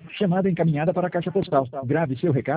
Chamada encaminhada para a caixa postal. Grave seu recado.